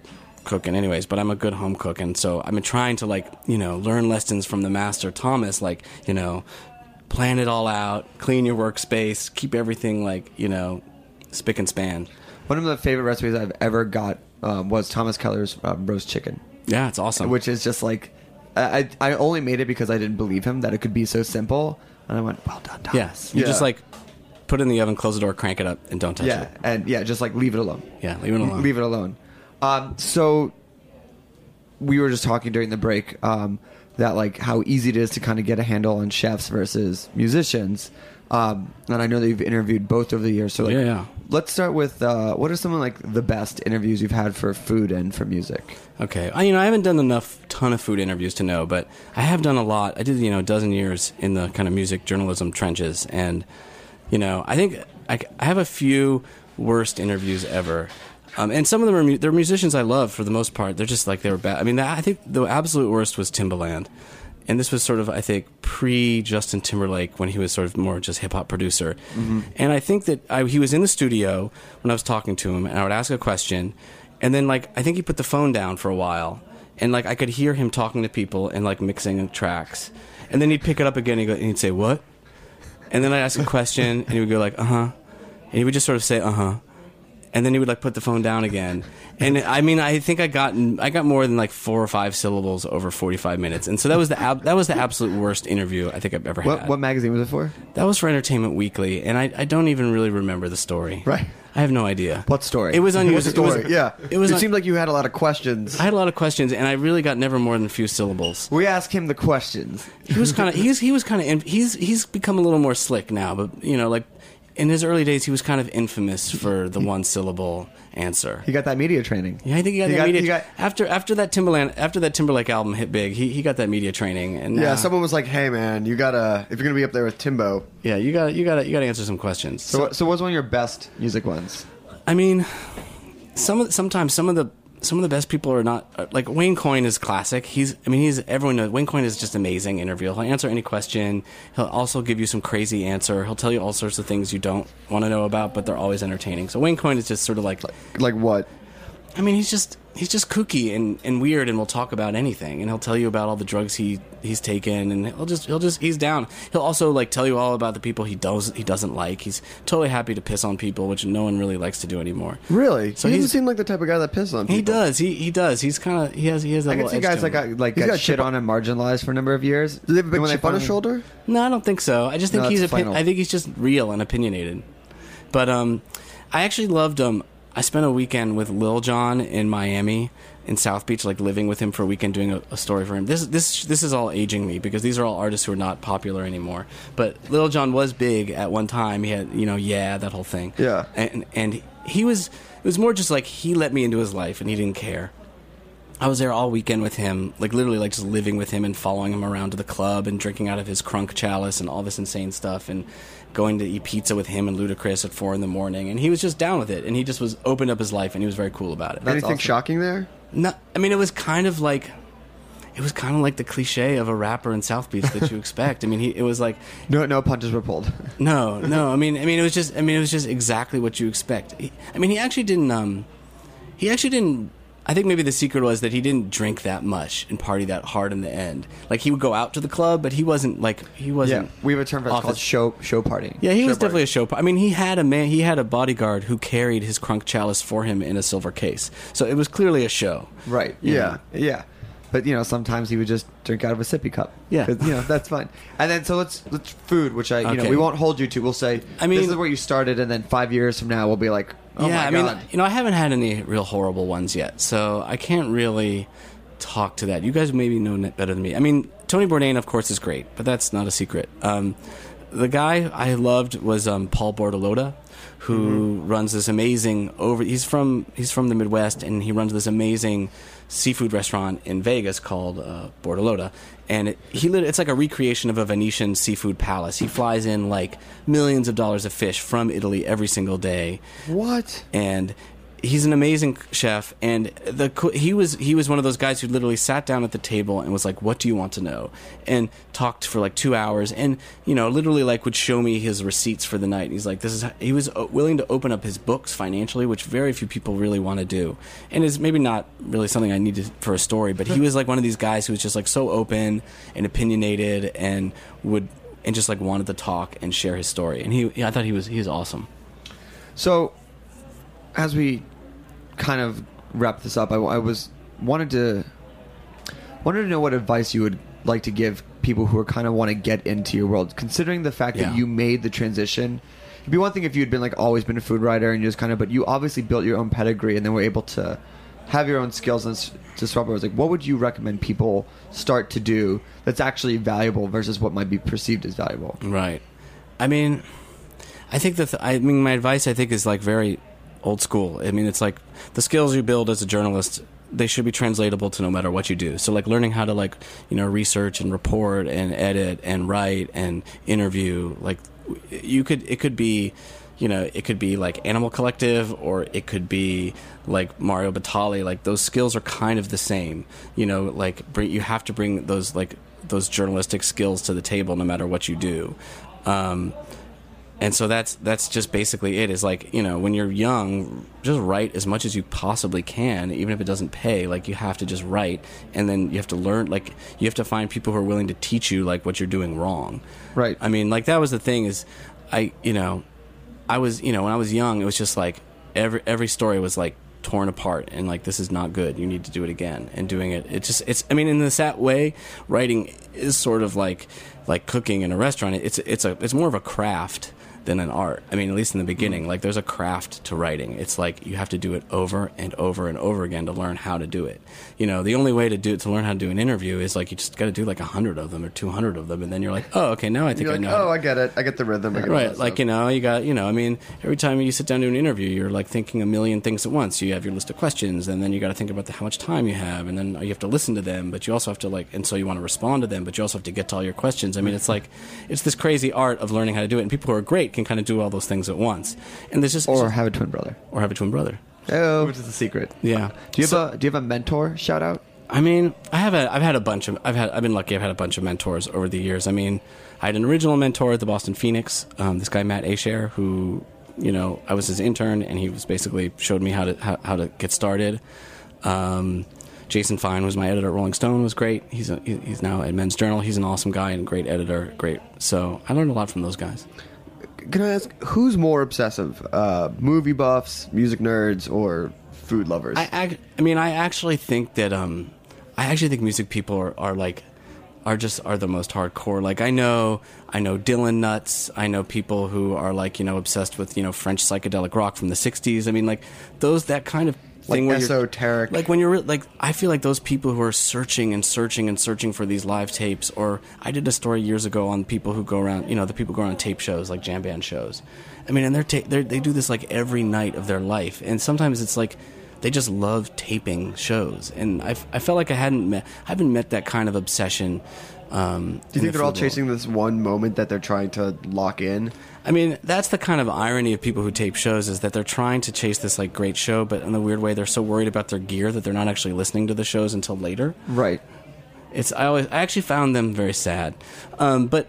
cooking anyways, but I'm a good home cook, and so I've been trying to, like, you know, learn lessons from the master Thomas, like, you know, plan it all out, clean your workspace, keep everything, like, you know, spick and span.
One of the favorite recipes I've ever got um, was Thomas Keller's uh, roast chicken.
Yeah, it's awesome.
Which is just like, I I only made it because I didn't believe him that it could be so simple, and I went, well done, Thomas.
Yes, you
yeah.
just like put it in the oven, close the door, crank it up, and don't touch
yeah,
it.
Yeah, and yeah, just like leave it alone.
Yeah, leave it alone.
Leave it alone. Um, so we were just talking during the break um, that like how easy it is to kind of get a handle on chefs versus musicians. Um, and I know that you've interviewed both over the years. So like,
yeah, yeah.
Let's start with uh, what are some of like the best interviews you've had for food and for music?
Okay, I, you know I haven't done enough ton of food interviews to know, but I have done a lot. I did you know a dozen years in the kind of music journalism trenches, and you know I think I, I have a few worst interviews ever. Um, and some of them are mu- they're musicians I love for the most part. They're just like they were bad. I mean, I think the absolute worst was Timbaland. And this was sort of, I think, pre-Justin Timberlake when he was sort of more just hip-hop producer. Mm-hmm. And I think that I, he was in the studio when I was talking to him, and I would ask a question, and then, like, I think he put the phone down for a while, and, like, I could hear him talking to people and, like, mixing tracks. And then he'd pick it up again, and he'd, go, and he'd say, what? And then I'd ask a question, and he would go, like, uh-huh. And he would just sort of say, uh-huh. And then he would, like, put the phone down again. And I mean, I think I got I got more than like four or five syllables over forty-five minutes, and so that was the ab- that was the absolute worst interview I think I've ever had.
What, what magazine was it for?
That was for Entertainment Weekly, and I, I don't even really remember the story.
Right.
I have no idea.
What story?
It was
What
unusual.
story?
It was,
yeah.
It was.
It
un-
seemed like you had a lot of questions.
I had a lot of questions, and I really got never more than a few syllables.
We asked him the questions.
He was kind of he's he was kind of he's he's become a little more slick now, but you know, like in his early days, he was kind of infamous for the one syllable answer.
He got that media training.
Yeah, I think he got
he
that
got,
media.
He got,
after after that Timberland after that Timberlake album hit big, he he got that media training. And
yeah,
uh,
someone was like, "Hey, man, you gotta if you're gonna be up there with Timbo,
yeah, you got you got you got to answer some questions."
So, so, so what's one of your best music ones?
I mean, some of sometimes some of the some of the best people are not like Wayne Coyne is classic. He's I mean he's everyone knows Wayne Coyne is just amazing interview. He'll answer any question. He'll also give you some crazy answer. He'll tell you all sorts of things you don't want to know about, but they're always entertaining. So Wayne Coyne is just sort of like
like, like what?
I mean, he's just he's just kooky and, and weird, and will talk about anything, and he'll tell you about all the drugs he, he's taken, and he'll just he'll just he's down. He'll also like tell you all about the people he does he doesn't like. He's totally happy to piss on people, which no one really likes to do anymore.
Really?
So
he
he's-
doesn't seem like the type of guy that pisses on people.
He does. He he does. He's kind of he has he has. A
I can
little
see
edge
guys
to
that
him.
got like
He's
got
got
shit
chip-
on and marginalized for a number of years.
Do they have a big
When they
chip on his
finally-
shoulder?
No, I don't think so. I just think
No,
he's
that's
opin-
final.
I think he's just real and opinionated. But um, I actually loved um. I spent a weekend with Lil Jon in Miami, in South Beach, like living with him for a weekend, doing a, a story for him. This this this is all aging me because these are all artists who are not popular anymore. But Lil Jon was big at one time. He had you know yeah that whole thing.
Yeah.
And and he was it was more just like he let me into his life and he didn't care. I was there all weekend with him, like literally like just living with him and following him around to the club and drinking out of his crunk chalice and all this insane stuff and going to eat pizza with him and Ludacris at four in the morning. And he was just down with it. And he just was opened up his life and he was very cool about it.
Anything
awesome.
shocking there?
No, I mean, it was kind of like... It was kind of like the cliche of a rapper in South Beach that you expect. I mean, he, it was like
No, no punches were pulled.
no, no. I mean, I mean, it was just. I mean, it was just exactly what you expect. He, I mean, he actually didn't. Um, he actually didn't. I think maybe the secret was that he didn't drink that much and party that hard in the end. Like he would go out to the club, but he wasn't like he wasn't.
Yeah, we have a term for it
off
called
his-
show show partying.
Yeah, he
Show
was definitely
party.
a show. I mean, he had a man. He had a bodyguard who carried his crunk chalice for him in a silver case. So it was clearly a show.
Right.
Yeah.
Yeah. But you know, sometimes he would just drink out of a sippy cup.
Yeah.
'Cause, you know, that's fine. And then so let's let's food, which I you know
Okay.
we won't hold you to. We'll say
I mean-
this is where you started, and then five years from now we'll be like, oh
yeah,
my
I mean,
god.
you know, I haven't had any real horrible ones yet, so I can't really talk to that. You guys maybe know it better than me. I mean, Tony Bourdain, of course, is great, but that's not a secret. Um, the guy I loved was um, Paul Bortolotta, who mm-hmm. runs this amazing over. He's from he's from the Midwest, and he runs this amazing seafood restaurant in Vegas called uh, Bortolotta. And it, he lit, it's like a recreation of a Venetian seafood palace. He flies in like millions of dollars of fish from Italy every single day.
What?
And he's an amazing chef, and the he was he was one of those guys who literally sat down at the table and was like, "What do you want to know?" and talked for like two hours, and you know, literally like would show me his receipts for the night. And he's like, "This is." How, he was willing to open up his books financially, which very few people really want to do, and is maybe not really something I needed for a story. But he was like one of these guys who was just like so open and opinionated, and would and just like wanted to talk and share his story. And he, yeah, I thought he was he was awesome.
So, as we kind of wrap this up, I, I was wanted to wanted to know what advice you would like to give people who are kind of want to get into your world, considering the fact
Yeah.
that you made the transition. It'd be one thing if you'd been like always been a food writer and you just kind of, but you obviously built your own pedigree and then were able to have your own skills and s- disrupt. I was like, what would you recommend people start to do that's actually valuable versus what might be perceived as valuable?
Right. I mean, I think that th- I mean my advice I think is like very old school. I mean, it's like the skills you build as a journalist, they should be translatable to no matter what you do. So like learning how to like, you know, research and report and edit and write and interview, like you could it could be, you know, it could be like Animal Collective, or it could be like Mario Batali. Like those skills are kind of the same, you know, like bring, you have to bring those like those journalistic skills to the table no matter what you do. Um, And so that's that's just basically it. Is like, you know, when you're young, just write as much as you possibly can, even if it doesn't pay. Like you have to just write, and then you have to learn. Like you have to find people who are willing to teach you like what you're doing wrong.
Right.
I mean, like that was the thing. Is I, you know, I was, you know, when I was young, it was just like every every story was like torn apart, and like this is not good. You need to do it again. And doing it, it just it's. I mean, in this that way, writing is sort of like like cooking in a restaurant. It's it's a it's more of a craft than an art. I mean, at least in the beginning, like there's a craft to writing. It's like you have to do it over and over and over again to learn how to do it. You know, the only way to do it, to learn how to do an interview is like you just got to do like a hundred of them or two hundred of them, and then you're like, oh, okay, now I think
You're
I
like,
know. how
oh,
to-
I get it. I get the rhythm. I get all
Right,
that
like
stuff.
you know, you got you know. I mean, every time you sit down to an interview, you're like thinking a million things at once. You have your list of questions, and then you got to think about the, how much time you have, and then you have to listen to them, but you also have to like, and so you want to respond to them, but you also have to get to all your questions. I mean, it's like it's this crazy art of learning how to do it, and people who are great can kind of do all those things at once. And there's just
Or
just-
have a twin brother.
or have a twin brother.
Oh, which is a secret.
Yeah.
Do you have
So-
a Do you have a mentor shout out?
I mean, I have a, I've had a bunch of, I've had, I've been lucky. I've had a bunch of mentors over the years. I mean, I had an original mentor at the Boston Phoenix, um, this guy Matt Asher, who, you know, I was his intern, and he was basically showed me how to how, how to get started. Um, Jason Fine was my editor at Rolling Stone. Was great. He's a, he- he's now at Men's Journal. He's an awesome guy and a great editor. Great. So I learned a lot from those guys.
Can I ask, who's more obsessive? Uh, movie buffs, music nerds, or food lovers?
I, I, I mean, I actually think that um, I actually think music people are, are like are just are the most hardcore. Like I know I know Dylan nuts. I know people who are like, you know, obsessed with, you know, French psychedelic rock from the sixties. I mean, like those that kind of thing
like
where you're-
esoteric.
like when you're re- like I feel like those people who are searching and searching and searching for these live tapes. Or I did a story years ago on people who go around, you know, the people who go around tape shows, like jam band shows. I mean, and they're, ta- they're they do this like every night of their life, and sometimes it's like they just love taping shows. And I I felt like I hadn't met I haven't met that kind of obsession. Um,
Do you think they're all chasing this one moment that they're trying to lock in?
I mean, that's the kind of irony of people who tape shows, is that they're trying to chase this like great show, but in a weird way, they're so worried about their gear that they're not actually listening to the shows until later.
Right.
It's I always I actually found them very sad, um, but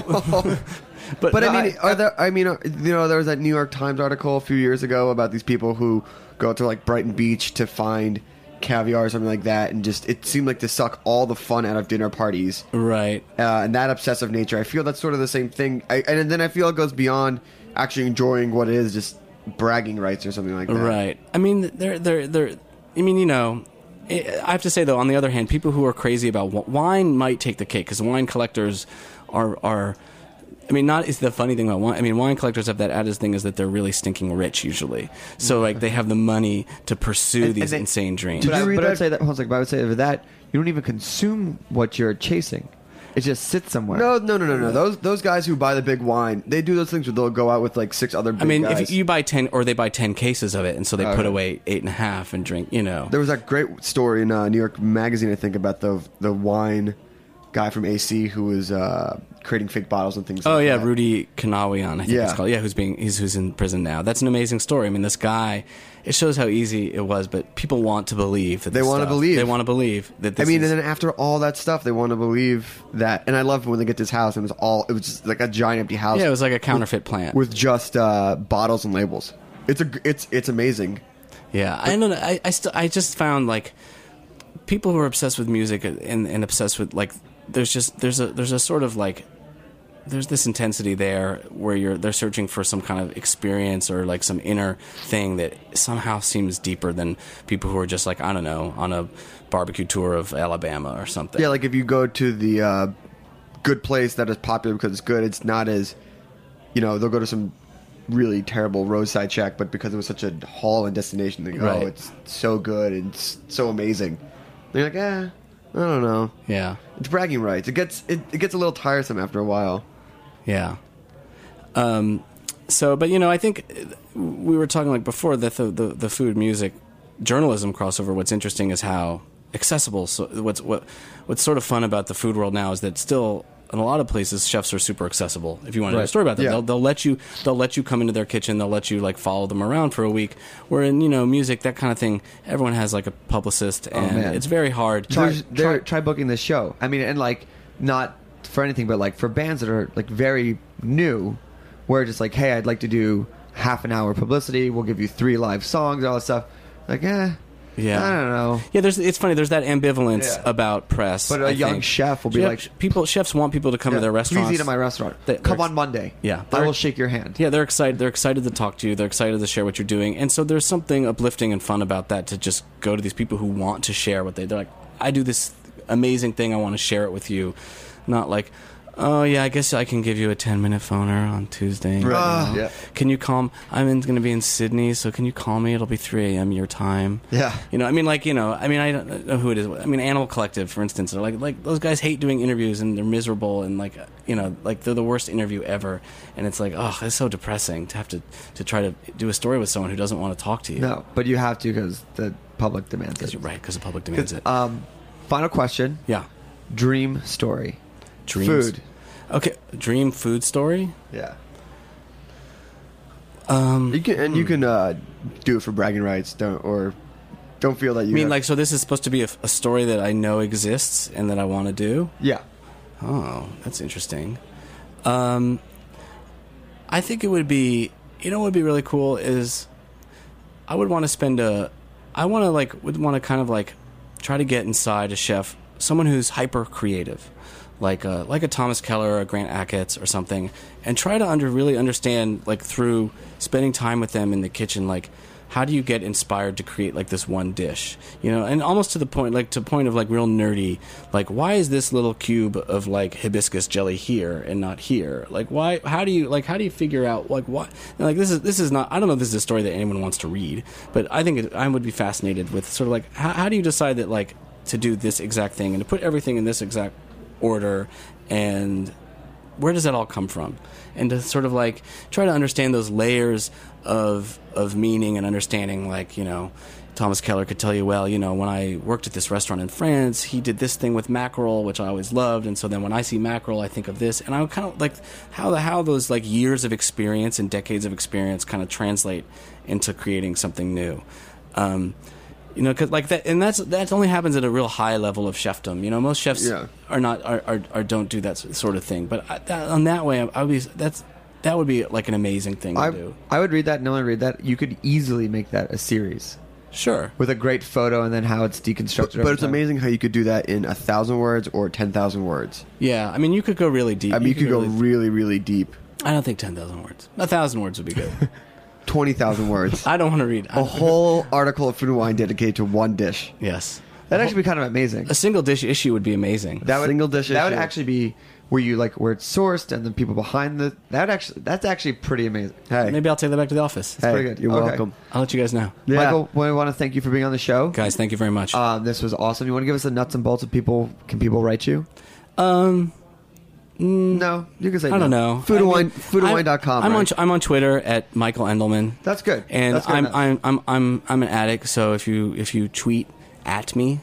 But,
but
I
no,
mean, are there? I mean, uh, you know, there was that New York Times article a few years ago about these people who go to like Brighton Beach to find caviar or something like that, and just it seemed like to suck all the fun out of dinner parties.
Right.
Uh, and that obsessive nature, I feel that's sort of the same thing. I, and then I feel it goes beyond actually enjoying what it is, just bragging rights or something like that.
Right. I mean, they're they're they're. I mean, you know, I have to say though, on the other hand, people who are crazy about wi- wine might take the cake, because wine collectors are are. I mean, not is the funny thing about wine. I mean, wine collectors have that added thing, is that they're really stinking rich usually. So like they have the money to pursue
And-
these
and they-
insane dreams.
But, I, but I would say that. Hold on a second, but I would say for that you don't even consume what you're chasing. It just sits somewhere.
No, no, no, no, no. Those those guys who buy the big wine, they do those things where they'll go out with like six other big
I mean,
guys.
if you buy ten, or they buy ten cases of it, and so they
Okay.
put away eight and a half and drink. You know,
There was that great story in uh, New York Magazine, I think, about the the wine guy from A C who was uh, creating fake bottles and things.
Oh
like
yeah,
that.
Rudy Kanawian, I think
Yeah.
it's called. Yeah, who's being he's who's in prison now. That's an amazing story. I mean, this guy. It shows how easy it was, but people want to believe that
They
this
want to
stuff-
believe.
They want to believe that. This
I mean,
is,
and then after all that stuff, they want to believe that. And I loved when they get to this house, and it was all it was just like a giant empty house.
yeah, it was like a counterfeit plant.
with just uh, bottles and labels. It's a it's it's amazing.
Yeah, I don't know. I I, still, I just found like people who are obsessed with music and, and obsessed with like there's just there's a there's a sort of like there's this intensity there where you're they're searching for some kind of experience or like some inner thing that somehow seems deeper than people who are just like I don't know on a barbecue tour of Alabama or something.
Yeah, like if you go to the uh, good place that is popular because it's good, it's not as you know they'll go to some really terrible roadside shack, but because it was such a haul and destination, they go,
Right.
oh, it's so good and it's so amazing. And you're like, eh, I don't know.
Yeah,
it's bragging rights. It gets it, it gets a little tiresome after a while.
Yeah. Um. So, but you know, I think we were talking like before that the, the the food music journalism crossover. What's interesting is how accessible. So what's what what's sort of fun about the food world now is that still in a lot of places chefs are super accessible. If you want to know
Right.
a story about them,
Yeah.
they'll they'll let you they'll let you come into their kitchen. They'll let you like follow them around for a week. Where in you know music that kind of thing, everyone has like a publicist,
Oh,
and
man.
it's very hard.
Try, try, try booking this show. I mean, and like not for anything, but like for bands that are like very new, where just like, hey, I'd like to do half an hour publicity. We'll give you three live songs, all that stuff. Like, eh,
Yeah,
I don't know.
Yeah, there's. It's funny. There's that ambivalence
Yeah.
about press.
But a
I
young
think.
chef will be
Chef-
like-
people. Chefs want people to come
Yeah,
to their restaurants.
please eat at my restaurant.
They-
Come
they're-
on Monday.
Yeah,
I
they're-
will shake your hand.
Yeah, they're excited. They're excited to talk to you. They're excited to share what you're doing. And so there's something uplifting and fun about that. To just go to these people who want to share what they. They're like, I do this amazing thing. I want to share it with you. Not like, oh yeah, I guess I can give you a ten minute phoner on Tuesday.
Right.
Ah.
Yeah.
Can you call? I'm going to be in Sydney, so can you call me? It'll be three a.m. your time.
Yeah.
You know, I mean, like, you know, I mean, I don't know who it is. I mean, Animal Collective, for instance, they're like, like those guys hate doing interviews and they're miserable and like, you know, like they're the worst interview ever. And it's like, oh, it's so depressing to have to to try to do a story with someone who doesn't want to talk to you.
No, but you have to because the public demands it.
You're right, because the public demands it.
Um, final question.
Yeah.
Dream story.
Dreams.
Food.
Okay, dream food story.
Yeah.
Um,
You can and you can uh, do it for bragging rights. Don't or don't feel that you
I mean,
have-
like, so this is supposed to be a, a story that I know exists and that I want to do?
Yeah.
Oh, that's interesting. Um, I think it would be, you know what would be really cool is I would want to spend a, I want to like, would want to kind of like try to get inside a chef, someone who's hyper creative, like a, like a Thomas Keller or a Grant Achatz or something, and try to under really understand, like through spending time with them in the kitchen, like, how do you get inspired to create like this one dish, you know, and almost to the point, like to the point of like real nerdy, like why is this little cube of like hibiscus jelly here and not here? Like why? How do you like? How do you figure out like what? And, like this is this is not. I don't know if this is a story that anyone wants to read, but I think it, I would be fascinated with sort of like how, how do you decide that like to do this exact thing and to put everything in this exact order, and where does that all come from? And to sort of like try to understand those layers of of meaning and understanding, like, you know, Thomas Keller could tell you, well, you know, when I worked at this restaurant in France, he did this thing with mackerel, which I always loved, and so then when I see mackerel, I think of this, and I kind of like how the how those like years of experience and decades of experience kind of translate into creating something new. Um, You know, cause like that, and that's that only happens at a real high level of chefdom. You know, most chefs
Yeah.
are not are, are, are don't do that sort of thing. But I, that, on that way, I would be that's that would be like an amazing thing to
I,
do.
I would read that and only read that. You could easily make that a series.
Sure.
With a great photo and then how it's deconstructed.
But,
over
it's
time.
amazing how you could do that in a thousand words or ten thousand words.
Yeah, I mean, you could go really deep.
I mean, you, could go
really,
really, really deep.
I don't think ten thousand words. A thousand words would be good.
Twenty thousand words.
I don't want to read
A whole article of Food and Wine dedicated to one dish.
Yes,
That'd actually be kind of amazing.
a single dish issue would be amazing.
That would,
Single dish
That would
issue.
actually be where you like where it's sourced and the people behind the. That would actually that's actually pretty amazing.
Hey,
Maybe I'll take that back to the office.
That's pretty good.
You're
Okay.
welcome.
I'll let you guys know.
Yeah.
Michael, we want to thank you for being on the show.
Guys, thank you very much.
Um, this was awesome. You want to give us the nuts and bolts of people? Can people write you?
Um,
No, you can say.
I don't
no.
know.
Food and
I
Wine,
mean,
food and
I-
wine dot com.
I'm on
right?
I'm on Twitter at Michael Endelman.
That's good.
And
That's good
I'm,
enough.
I'm I'm I'm I'm an addict. So if you if you tweet at me,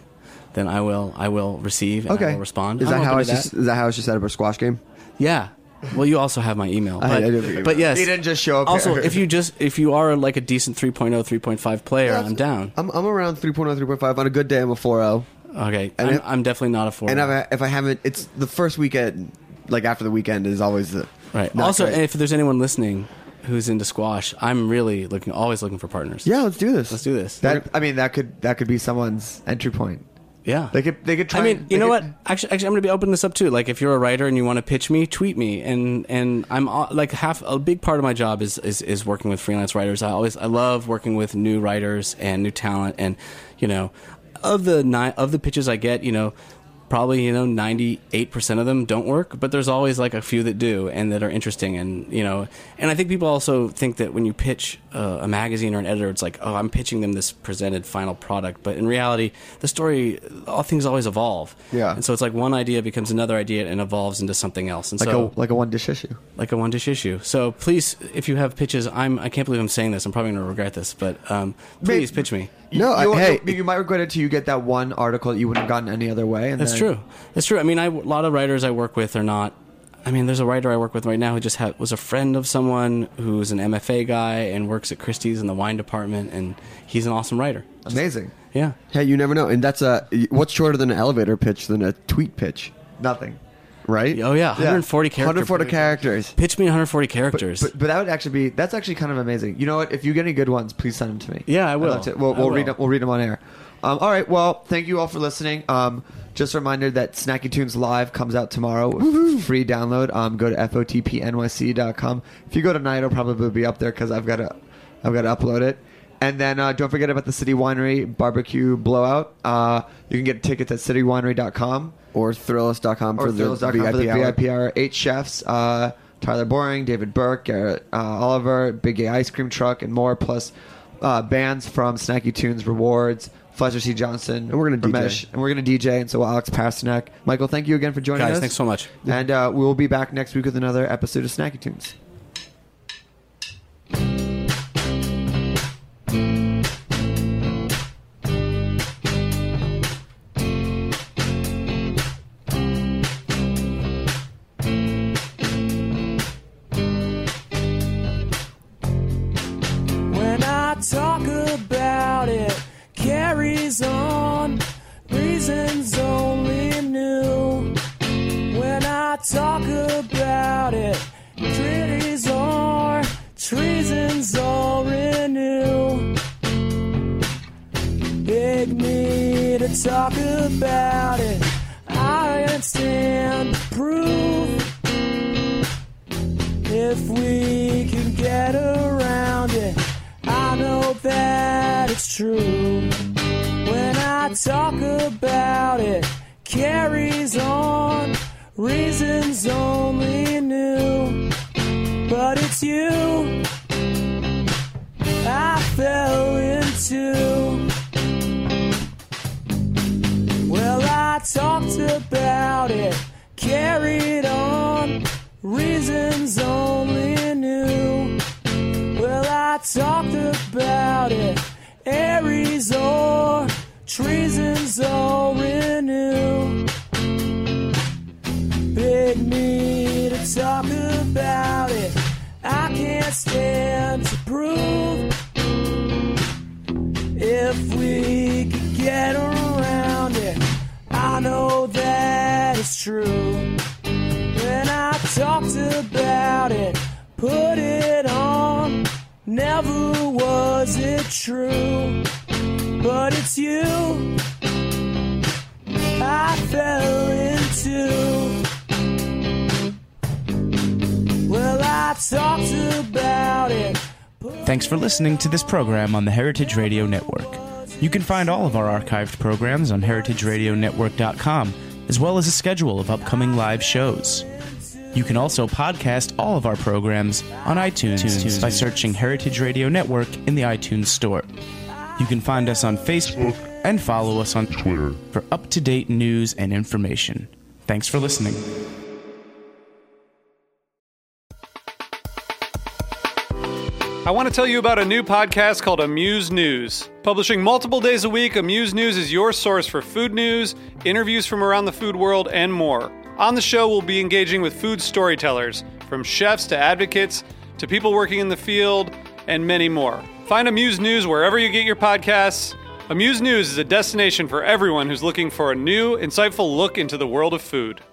then I will I will receive and
Okay.
I will respond.
Is
I'm
that how
open
I
to
should, is that how I should set up a squash game?
Yeah. Well, you also have my email. But,
I, I do have your email.
but yes.
He didn't just show up
Also,
here.
if you just if you are like a decent three point oh, three point five player,
Yeah,
I'm down.
I'm I'm around three point oh, three point five. On a good day, I'm a four oh.
Okay.
And
I'm,
if-
I'm definitely not a four.
And if I, if I haven't, it's the first weekend, like after the weekend, is always the
Right.
not
Also,
great.
if there's anyone listening who's into squash, I'm really looking, always looking for partners.
Yeah, let's do this.
Let's do this.
That I mean, that could that could be someone's entry point.
Yeah.
They could they could try.
I mean,
and-
you
they
know
could-
what? Actually, actually, I'm going to be opening this up too. Like, if you're a writer and you want to pitch me, tweet me. And and I'm uh, like half a big part of my job is, is is working with freelance writers. I always I love working with new writers and new talent. And you know, of the nine of the pitches I get, you know, probably you know ninety-eight percent of them don't work, but there's always like a few that do and that are interesting. And you know, and I think people also think that when you pitch uh, a magazine or an editor, it's like, oh, I'm pitching them this presented final product. But in reality, the story, all things always evolve.
Yeah.
And so it's like one idea becomes another idea and evolves into something else. And
like
so
a like a one dish issue.
like a one dish issue. So please, if you have pitches, I'm I can't believe I'm saying this. I'm probably going to regret this, but um, please pitch me.
No,
you,
I- hey,
you, you might regret it till you get that one article that you wouldn't have gotten any other way. And
That's
then,
true. That's true. I mean, I, a lot of writers I work with are not. I mean, there's a writer I work with right now who just ha- was a friend of someone who's an M F A guy and works at Christie's in the wine department, and he's an awesome writer.
Amazing.
Yeah.
Hey, you never know. And that's a what's shorter than an elevator pitch than a tweet pitch,
Nothing.
right?
Oh yeah, one hundred forty characters.
one hundred forty characters.
Pitch me one hundred forty
But,
characters.
but but that would actually be that's actually kind of amazing. You know what? If you get any good ones, please send them to me.
Yeah, I
I'd
will.
love to- We'll,
I
we'll
will.
read them. We'll read them on air. Um, all right. Well, thank you all for listening. Um, just a reminder that Snacky Tunes Live comes out tomorrow. Free download. Um, go to F O T P N Y C dot com. If you go tonight, it'll probably be up there because I've got to I've got to upload it. And then uh, don't forget about the City Winery Barbecue Blowout. Uh, you can get tickets at city winery dot com.
Or thrillist dot com
Or
for the
Thrills dot com for the
V I P
V I
hour.
P hour. Eight chefs: uh, Tyler Boring, David Burke, Garrett uh, Oliver, Big Gay Ice Cream Truck, and more. Plus uh, bands from Snacky Tunes Rewards, Fletcher C. Johnson,
And we're gonna D J.
Ramesh, and we're gonna D J. And so Alex Pasternak, Michael, thank you again for joining
Guys,
us.
thanks so much.
And uh, we will be back next week with another episode of Snacky Tunes.
When I talk about it, carries on. Reasons only new. When I talk about it, treaties are treasons all renew. Beg me to talk about it. I can stand to prove. If we can get around it, I know that it's true. When I talk about it, carries on. Reasons only new. But it's you I fell into. Well, I talked about it, carried on. Reasons only new. Well, I talked about it. Aries or treasons all renew. Beg me to talk about it. I can't stand to prove. If we could get around it, I know that it's true. When I talked about it, put it on. Never was it true, but it's you I fell into. Well, I talked about it.
Thanks for listening to this program on the Heritage Radio Network. You can find all of our archived programs on heritage radio network dot com, as well as a schedule of upcoming live shows. You can also podcast all of our programs on iTunes by searching Heritage Radio Network in the iTunes Store. You can find us on Facebook and follow us on Twitter for up-to-date news and information. Thanks for listening.
I want to tell you about a new podcast called Amuse News. Publishing multiple days a week, Amuse News is your source for food news, interviews from around the food world, and more. On the show, we'll be engaging with food storytellers, from chefs to advocates to people working in the field, and many more. Find Amuse News wherever you get your podcasts. Amuse News is a destination for everyone who's looking for a new, insightful look into the world of food.